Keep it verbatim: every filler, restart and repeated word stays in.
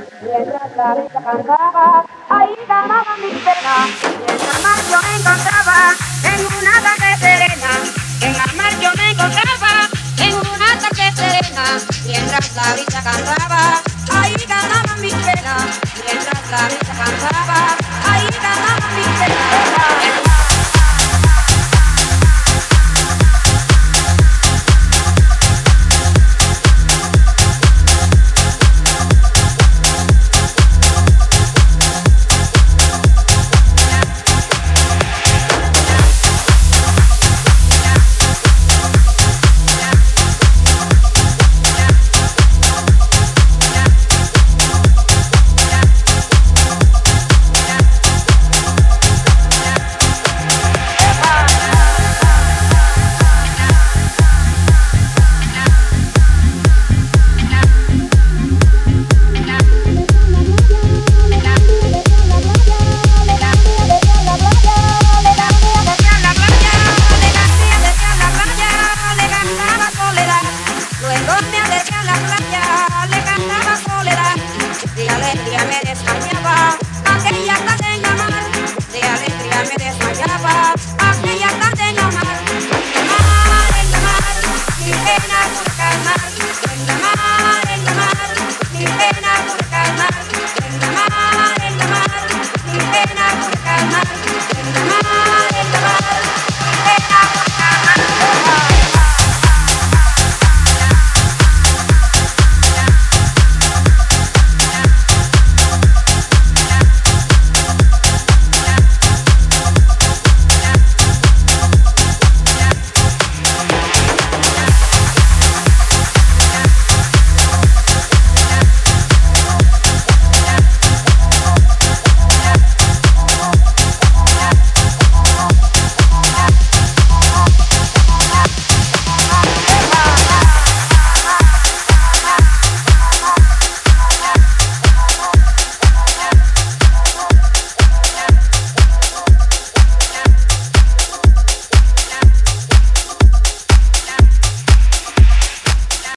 mientras la brisa cantaba, ahí ganaba mi pena. Y en la mar yo me encontraba en una tarde serena, en la mar yo me encontraba en una tarde serena, mientras la brisa cantaba, ahí ganaba mi pena, mientras la brisa cantaba, ahí ganaba mi pena. Me descañaba aquella